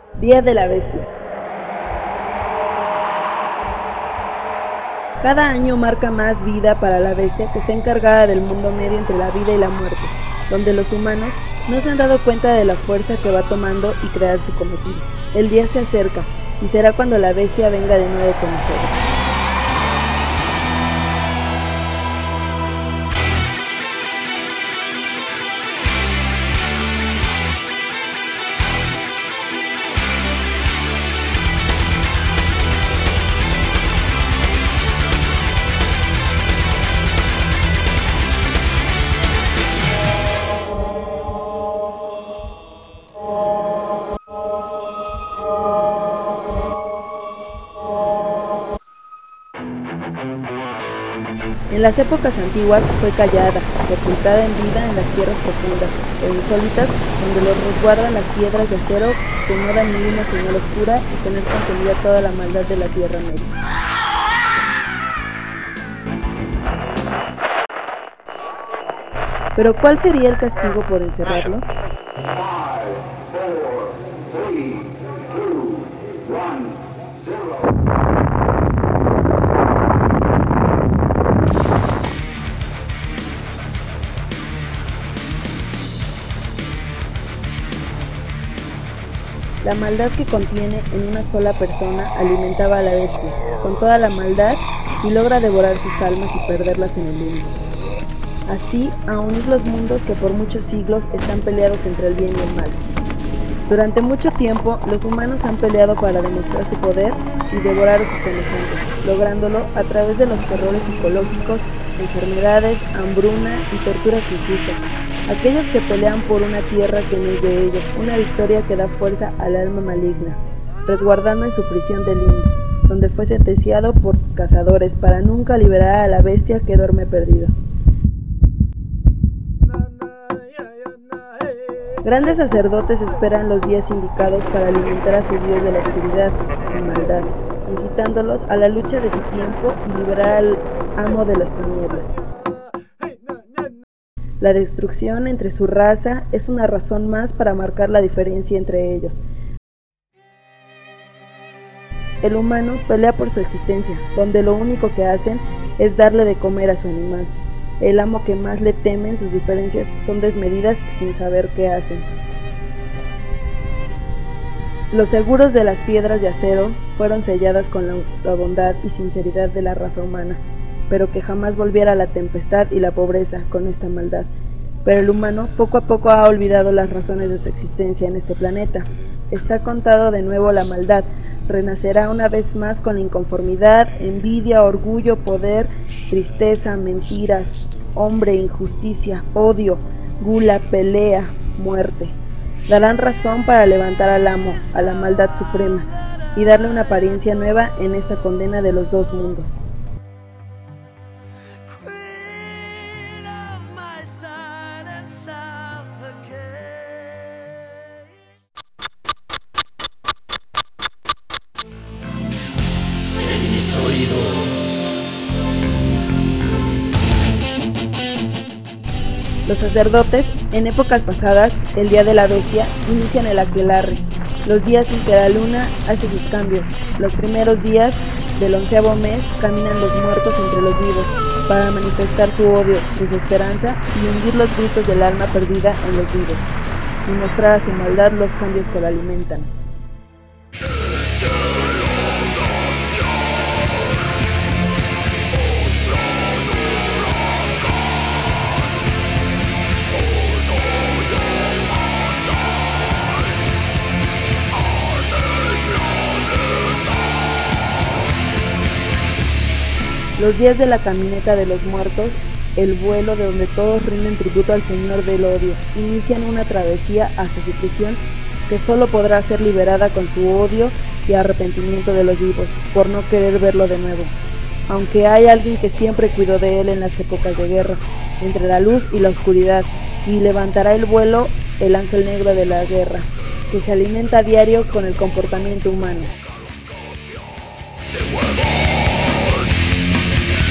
Día de la Bestia. Cada año marca más vida para la bestia que está encargada del mundo medio entre la vida y la muerte, donde los humanos no se han dado cuenta de la fuerza que va tomando y crear su cometido. El día se acerca, y será cuando la bestia venga de nuevo con nosotros. En las épocas antiguas fue callada, sepultada en vida en las tierras profundas e insólitas, donde los resguardan las piedras de acero que no dan ni una señal oscura y tener contenida toda la maldad de la Tierra Media. Pero ¿cuál sería el castigo por encerrarlo? 5, 4, 3, 2, 1, 0. La maldad que contiene en una sola persona alimentaba a la bestia, con toda la maldad, y logra devorar sus almas y perderlas en el limbo. Así, a unir los mundos que por muchos siglos están peleados entre el bien y el mal. Durante mucho tiempo, los humanos han peleado para demostrar su poder y devorar a sus semejantes, lográndolo a través de los terrores psicológicos, enfermedades, hambruna y torturas injustas. Aquellos que pelean por una tierra que no es de ellos, una victoria que da fuerza al alma maligna, resguardando en su prisión del limbo, donde fue sentenciado por sus cazadores para nunca liberar a la bestia que duerme perdido. Grandes sacerdotes esperan los días indicados para alimentar a su dios de la oscuridad y maldad, incitándolos a la lucha de su tiempo y liberar al amo de las tinieblas. La destrucción entre su raza es una razón más para marcar la diferencia entre ellos. El humano pelea por su existencia, donde lo único que hacen es darle de comer a su animal. El amo que más le temen sus diferencias son desmedidas sin saber qué hacen. Los seguros de las piedras de acero fueron selladas con la bondad y sinceridad de la raza humana, pero que jamás volviera la tempestad y la pobreza con esta maldad. Pero el humano poco a poco ha olvidado las razones de su existencia en este planeta. Está contado de nuevo la maldad, renacerá una vez más con la inconformidad, envidia, orgullo, poder, tristeza, mentiras, hombre, injusticia, odio, gula, pelea, muerte. Darán razón para levantar al amo, a la maldad suprema, y darle una apariencia nueva en esta condena de los dos mundos. En mis oídos. Los sacerdotes, en épocas pasadas, el día de la bestia, inician el aquelarre, los días en que la luna hace sus cambios. Los primeros días del 11º mes caminan los muertos entre los vivos, para manifestar su odio, desesperanza y hundir los gritos del alma perdida en los vivos, y mostrar a su maldad los cambios que la alimentan. Los días de la caminata de los muertos, el vuelo de donde todos rinden tributo al Señor del odio, inician una travesía hacia su prisión que solo podrá ser liberada con su odio y arrepentimiento de los vivos, por no querer verlo de nuevo. Aunque hay alguien que siempre cuidó de él en las épocas de guerra, entre la luz y la oscuridad, y levantará el vuelo el ángel negro de la guerra, que se alimenta a diario con el comportamiento humano.